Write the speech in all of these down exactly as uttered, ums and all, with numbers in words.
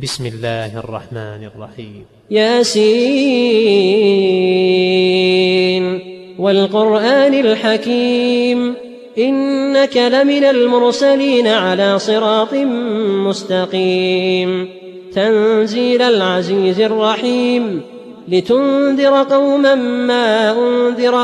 بسم الله الرحمن الرحيم. ياسين والقرآن الحكيم إنك لمن المرسلين على صراط مستقيم تنزيل العزيز الرحيم لتنذر قوما ما أنذر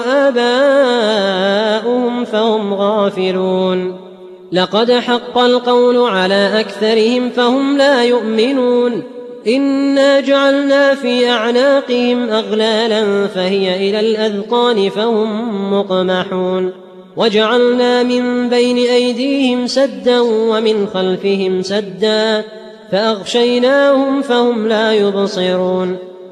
آباؤهم فهم غافلون لقد حق القول على أكثرهم فهم لا يؤمنون إنا جعلنا في أعناقهم أغلالا فهي إلى الأذقان فهم مقمحون وجعلنا من بين أيديهم سدا ومن خلفهم سدا فأغشيناهم فهم لا يبصرون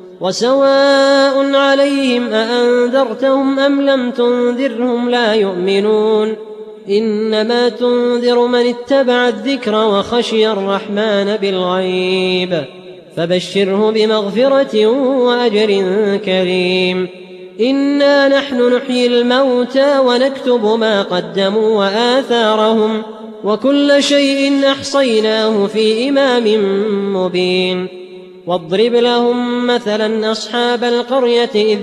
وسواء عليهم أأنذرتهم أم لم تنذرهم لا يؤمنون إنما تنذر من اتبع الذكر وخشي الرحمن بالغيب فبشره بمغفرة وأجر كريم إنا نحن نحيي الموتى ونكتب ما قدموا وآثارهم وكل شيء أحصيناه في إمام مبين واضرب لهم مثلا أصحاب القرية إذ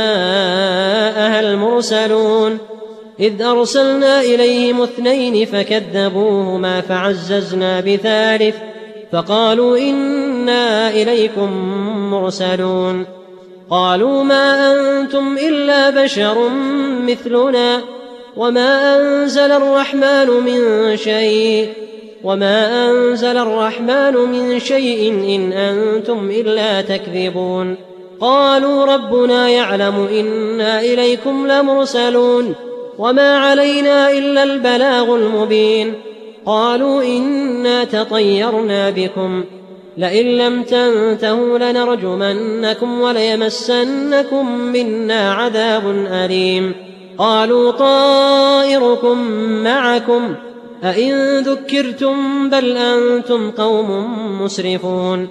جاءها المرسلون إذ أرسلنا إليهم اثنين فكذبوهما فعززنا بثالث فقالوا إنا إليكم مرسلون قالوا ما أنتم إلا بشر مثلنا وما أنزل الرحمن من شيء وما أنزل الرحمن من شيء إن أنتم إلا تكذبون قالوا ربنا يعلم إنا إليكم لمرسلون وما علينا إلا البلاغ المبين قالوا إنا تطيرنا بكم لئن لم تنتهوا لنرجمنكم وليمسنكم منا عذاب أليم قالوا طائركم معكم أئن ذكرتم بل أنتم قوم مسرفون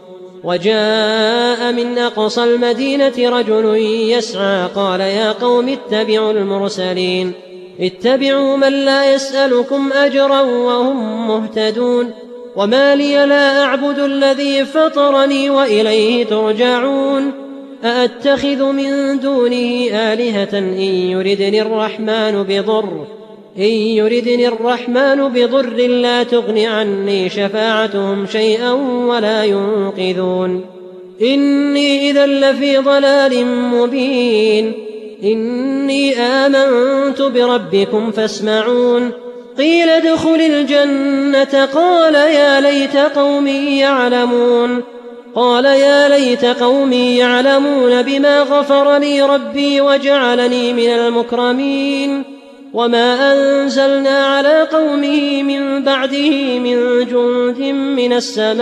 وجاء من أقصى المدينة رجل يسعى قال يا قوم اتبعوا المرسلين اتبعوا من لا يسألكم أجرا وهم مهتدون وما لي لا أعبد الذي فطرني وإليه ترجعون أأتخذ من دونه آلهة إن يردني الرحمن بضر إن يردني الرحمن بضر لا تغن عني شفاعتهم شيئا ولا ينقذون إني إذا لفي ضلال مبين إني آمنت بربكم فاسمعون قيل ادخل الجنة قال يا ليت قومي يعلمون قال يا ليت قومي يعلمون بما غفر لي ربي وجعلني من المكرمين وما أنزلنا على قومه من بعده من جند من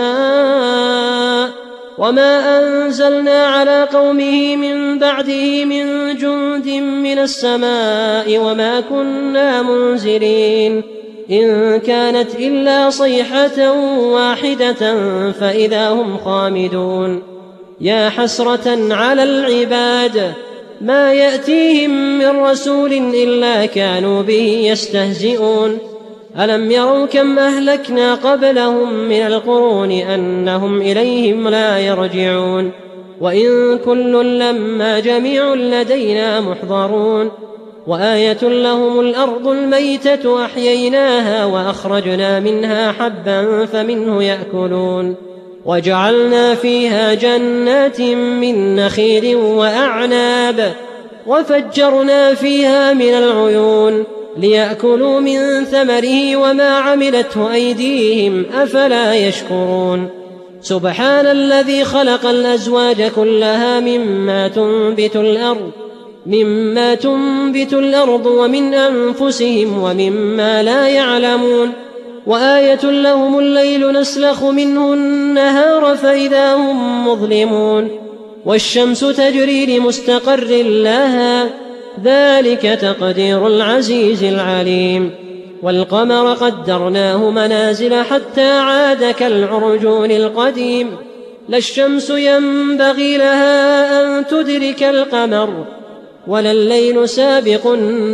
السماء وما أنزلنا على قومه من بعده من جند من السماء وما كنا منزلين إن كانت إلا صيحة واحدة فإذا هم خامدون يا حسرة على العباد ما يأتيهم من رسول إلا كانوا به يستهزئون ألم يروا كم أهلكنا قبلهم من القرون أنهم إليهم لا يرجعون وإن كل لما جميع لدينا محضرون وآية لهم الأرض الميتة أحييناها وأخرجنا منها حبا فمنه يأكلون وجعلنا فيها جنات من نخيل وأعناب وفجرنا فيها من العيون ليأكلوا من ثمره وما عملته أيديهم أفلا يشكرون سبحان الذي خلق الأزواج كلها مما تنبت الأرض مما تنبت الأرض ومن أنفسهم ومما لا يعلمون وآية لهم الليل نسلخ منه النهار فإذا هم مظلمون والشمس تجري لمستقر لها ذلك تقدير العزيز العليم والقمر قدرناه منازل حتى عاد كالعرجون القديم لا الشمس ينبغي لها أن تدرك القمر ولا الليل سابق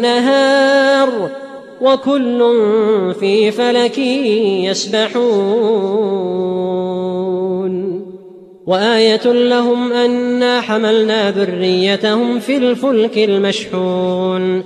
النهار وكل في فلك يسبحون. وآية لهم أنا حملنا ذريتهم في الفلك المشحون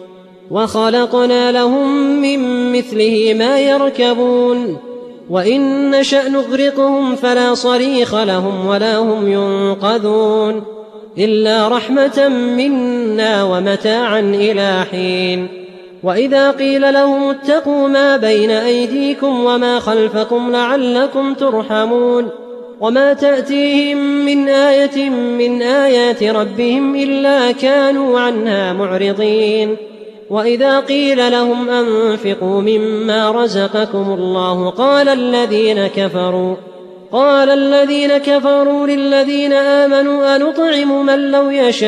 وخلقنا لهم من مثله ما يركبون وإن نشأ نغرقهم فلا صريخ لهم ولا هم ينقذون إلا رحمة منا ومتاعا إلى حين. وإذا قيل لهم اتقوا ما بين أيديكم وما خلفكم لعلكم ترحمون وما تأتيهم من آية من آيات ربهم إلا كانوا عنها معرضين. وإذا قيل لهم أنفقوا مما رزقكم الله قال الذين كفروا قال الذين كفروا للذين آمنوا أنطعم من لو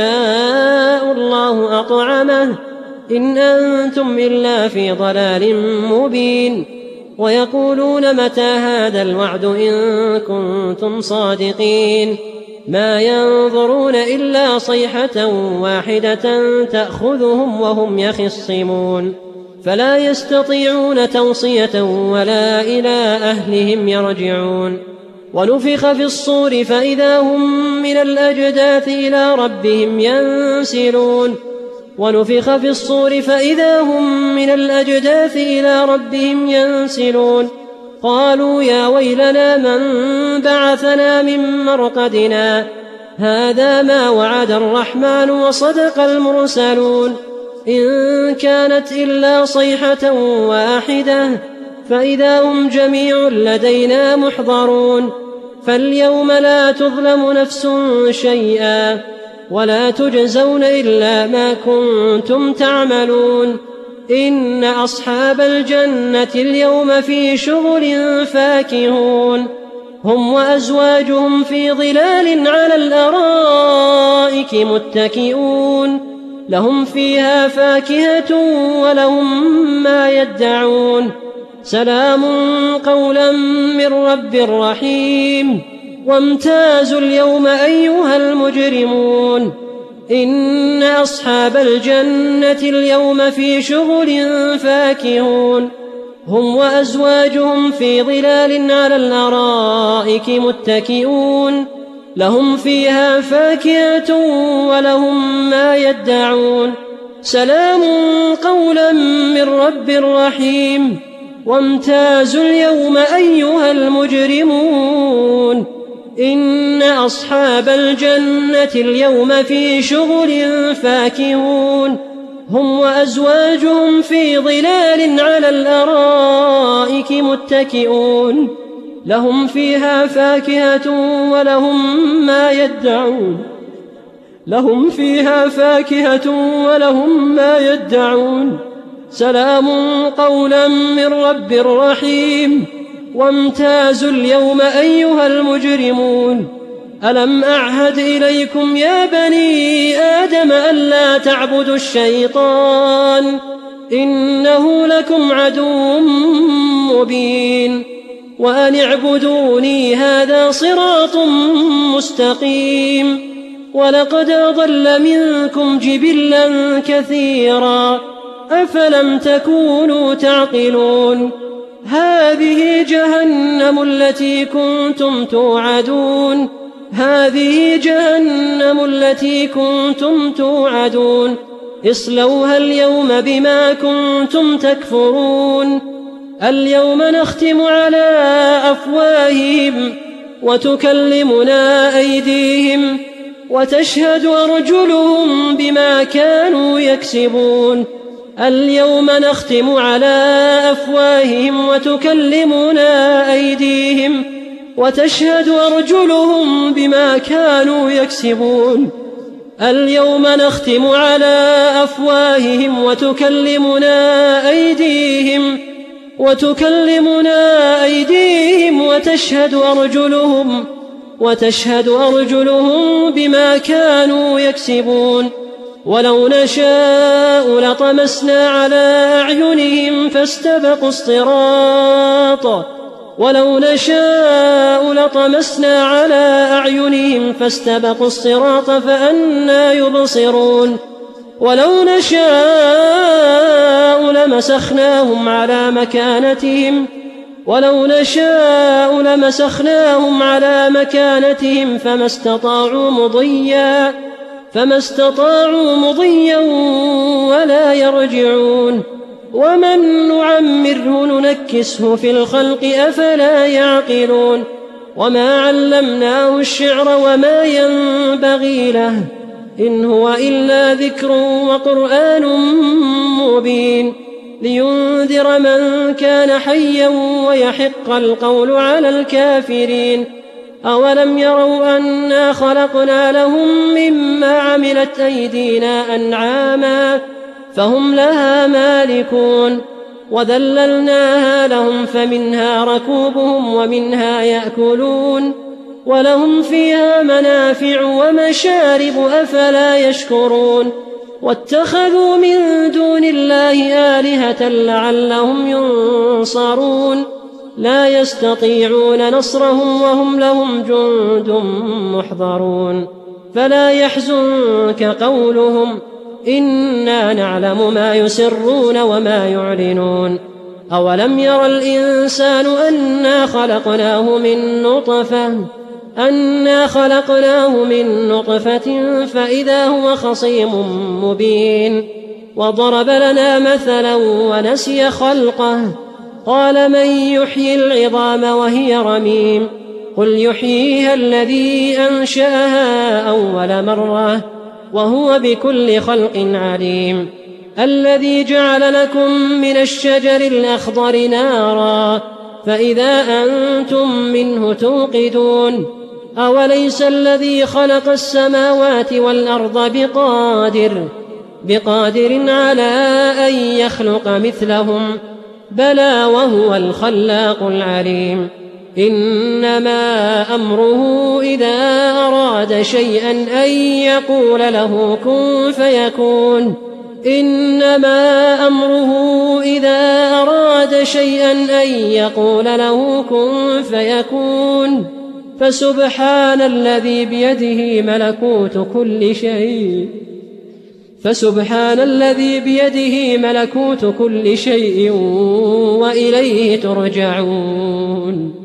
يشاء الله أطعمه إن أنتم إلا في ضلال مبين. ويقولون متى هذا الوعد إن كنتم صادقين ما ينظرون إلا صيحة واحدة تأخذهم وهم يخصمون فلا يستطيعون توصية ولا إلى أهلهم يرجعون. ونفخ في الصور فإذا هم من الأجداث إلى ربهم ينسلون ونفخ في الصور فإذا هم من الأجداث إلى ربهم ينسلون قالوا يا ويلنا من بعثنا من مرقدنا هذا ما وعد الرحمن وصدق المرسلون إن كانت إلا صيحة واحدة فإذا هم جميع لدينا محضرون. فاليوم لا تظلم نفس شيئا ولا تجزون إلا ما كنتم تعملون. إن أصحاب الجنة اليوم في شغل فاكهون هم وأزواجهم في ظلال على الأرائك متكئون لهم فيها فاكهة ولهم ما يدعون سلام قولا من رب رحيم. وامتازوا اليوم أيها المجرمون إن أصحاب الجنة اليوم في شغل فاكهون هم وأزواجهم في ظلال على الأرائك متكئون لهم فيها فاكهة ولهم ما يدعون سلام قولا من رب رحيم. وامتازوا اليوم أيها المجرمون إن أصحاب الجنة اليوم في شغل فاكهون هم وأزواجهم في ظلال على الأرائك متكئون لهم فيها فاكهة ولهم ما يدعون لهم فيها فاكهة ولهم ما يدعون سلام قولا من رب رحيم. وامتازوا اليوم أيها المجرمون ألم أعهد إليكم يا بني آدم ألا تعبدوا الشيطان إنه لكم عدو مبين وأن اعبدوني هذا صراط مستقيم. ولقد أضل منكم جبلا كثيرا أفلم تكونوا تعقلون هذه جهنم التي كنتم توعدون هذه جهنم التي كنتم توعدون اصلوها اليوم بما كنتم تكفرون. اليوم نختم على أفواههم وتكلمنا أيديهم وتشهد أرجلهم بما كانوا يكسبون. اليوم نختم على أفواههم وتكلمنا أيديهم وتشهد أرجلهم بما كانوا يكسبون. اليوم نختم على أفواههم وتكلمنا أيديهم وتكلمنا أيديهم وتشهد أرجلهم وتشهد أرجلهم بما كانوا يكسبون. ولو نشاء لطمسنا على أعينهم فاستبقوا الصراط ولو نشاء لطمسنا على أعينهم فاستبقوا الصراط فأنى يبصرون. ولو نشاء لمسخناهم على مكانتهم ولو نشاء لمسخناهم على مكانتهم فما استطاعوا مضيا فما استطاعوا مضيا ولا يرجعون ومن نعمره ننكسه في الخلق أفلا يعقلون وما علمناه الشعر وما ينبغي له إن هو إلا ذكر وقرآن مبين لينذر من كان حيا ويحق القول على الكافرين أولم يروا أنا خلقنا لهم مما عملت أيدينا أنعاما فهم لها مالكون وذللناها لهم فمنها ركوبهم ومنها يأكلون ولهم فيها منافع ومشارب أفلا يشكرون واتخذوا من دون الله آلهة لعلهم ينصرون لا يستطيعون نصرهم وهم لهم جند محضرون فلا يحزنك قولهم إنا نعلم ما يسرون وما يعلنون أولم ير الإنسان أنا خلقناه من نطفة أنا خلقناه من نطفة فإذا هو خصيم مبين وضرب لنا مثلا ونسي خلقه قال من يحيي العظام وهي رميم قل يحييها الذي أنشأها أول مرة وهو بكل خلق عليم الذي جعل لكم من الشجر الأخضر نارا فإذا أنتم منه توقدون أوليس الذي خلق السماوات والأرض بقادر بقادر على أن يخلق مثلهم بلى وهو الخلاق العليم إنما أمره إذا أراد شيئا أن يقول له كن فيكون إنما أمره إذا أراد شيئا أن يقول له كن فيكون فسبحان الذي بيده ملكوت كل شيء فسبحان الذي بيده ملكوت كل شيء وإليه ترجعون